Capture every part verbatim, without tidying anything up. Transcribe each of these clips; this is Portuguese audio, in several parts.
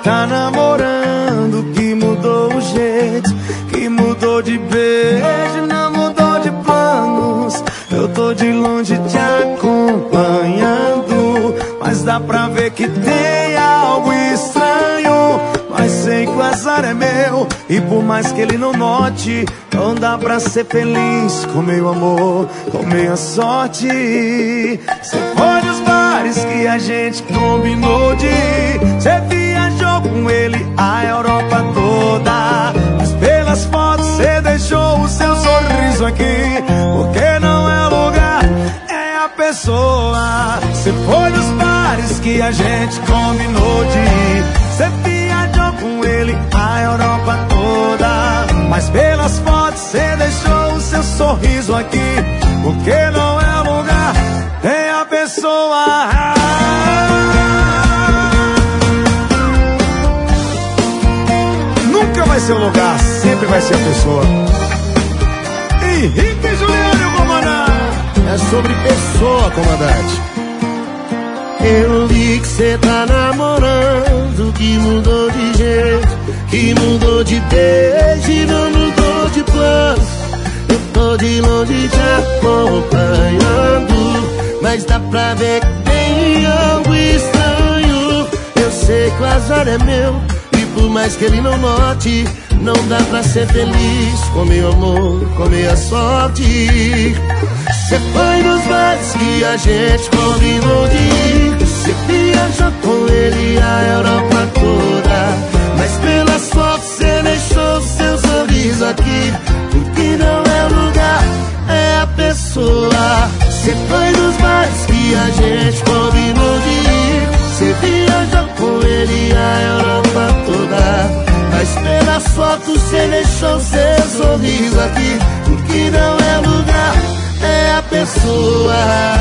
tá namorando, que mudou o jeito, que mudou de beijo, não mudou de planos. Eu tô de longe te acompanhando, mas dá pra ver que tem algo estranho. Mas sei que o azar é meu, e por mais que ele não note, não dá pra ser feliz com meu amor, com minha sorte. Cê foi nos bares que a gente combinou de ir, cê viajou com ele a Europa toda, mas pelas fotos cê deixou o seu sorriso aqui, porque não é o lugar, é a pessoa. Cê foi nos bares que a gente combinou de ir, cê viajou com ele a Europa toda, mas pelas fotos cê deixou o seu sorriso aqui, porque não é o lugar, é a pessoa. Nunca vai ser o lugar, sempre vai ser a pessoa. Henrique e Juliano, comandante. É sobre pessoa, comandante. Eu vi que cê tá namorando, que mudou de jeito, que mudou de beijo e não mudou de planos. Eu tô de longe te acompanhando, mas dá pra ver que tem algo estranho. Eu sei que o azar é meu, e por mais que ele não note, não dá pra ser feliz com meu amor, com minha sorte. Cê foi nos bares que a gente combinou de ir, cê viajou com ele a Europa toda, mas pelas fotos cê deixou seu sorriso aqui, porque não é o lugar, é a pessoa. Cê foi nos bares que a gente combinou de ir, cê viajou com ele a Europa toda, mas pelas fotos cê deixou seu sorriso aqui, porque não é o lugar, é a pessoa.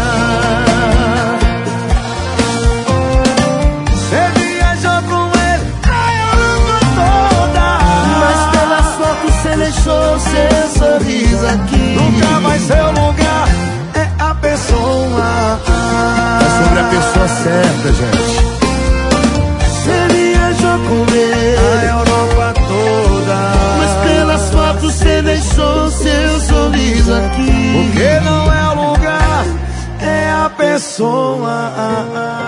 Cê viajou com ele a Europa toda, mas pelas fotos cê deixou seu sorriso aqui. Nunca vai ser o lugar, é a pessoa. É sobre a pessoa certa, gente. Cê viajou com ele a Europa toda, mas pelas fotos cê deixou seu sorriso aqui, porque não é o lugar, é a pessoa.